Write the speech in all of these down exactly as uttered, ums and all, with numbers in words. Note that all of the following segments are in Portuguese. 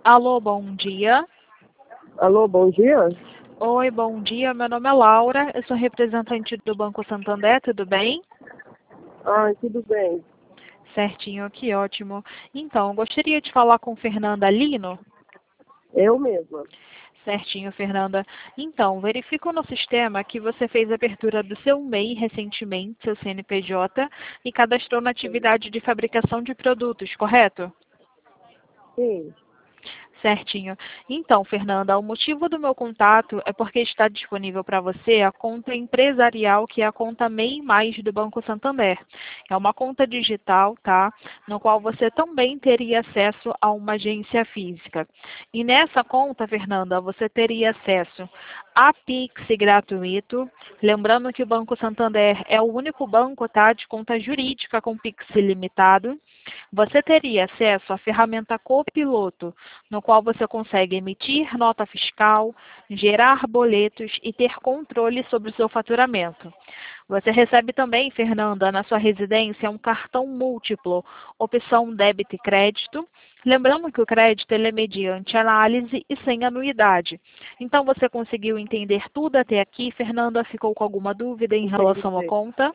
Alô, bom dia. Alô, bom dia? Oi, bom dia. Meu nome é Laura. Eu sou representante do Banco Santander, tudo bem? Ah, tudo bem. Certinho, que ótimo. Então, gostaria de falar com Fernanda Lino. Eu mesma. Certinho, Fernanda. Então, verifico no sistema que você fez a abertura do seu M E I recentemente, seu C N P J, e cadastrou na atividade de fabricação de produtos, correto? Sim. Certinho. Então, Fernanda, o motivo do meu contato é porque está disponível para você a conta empresarial, que é a conta M E I Mais do Banco Santander. É uma conta digital, tá? No qual você também teria acesso a uma agência física. E nessa conta, Fernanda, você teria acesso a Pix gratuito. Lembrando que o Banco Santander é o único banco, tá, de conta jurídica com Pix ilimitado. Você teria acesso à ferramenta Copiloto, no qual você consegue emitir nota fiscal, gerar boletos e ter controle sobre o seu faturamento. Você recebe também, Fernanda, na sua residência, um cartão múltiplo, opção débito e crédito. Lembrando que o crédito ele é mediante análise e sem anuidade. Então, você conseguiu entender tudo até aqui? Fernanda, ficou com alguma dúvida em relação à Entendi. conta?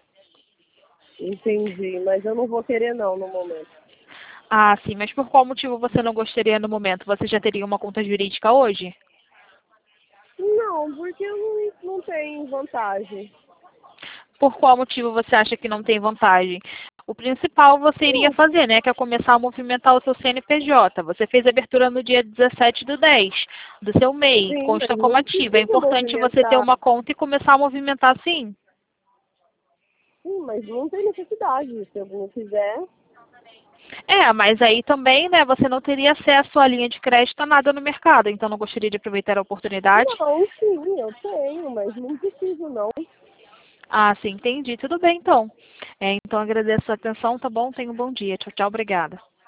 Entendi, mas eu não vou querer não no momento. Ah, sim, mas por qual motivo você não gostaria no momento? Você já teria uma conta jurídica hoje? Não, porque eu não, não tenho vantagem. Por qual motivo você acha que não tem vantagem? O principal você iria Não, fazer, né? Que é começar a movimentar o seu C N P J. Você fez a abertura no dia dezessete do dez do seu M E I, sim, consta mas como não ativa. É precisa importante você ter movimentar. uma conta e começar a movimentar sim. Sim, mas não tem necessidade. Se eu não quiser, É, mas aí também, né, você não teria acesso à linha de crédito a nada no mercado. Então não gostaria de aproveitar a oportunidade? não, sim, eu tenho, mas não preciso não. Ah, sim, entendi. Tudo bem, então. É, então agradeço a atenção, tá bom? Tenha um bom dia. Tchau, tchau, obrigada.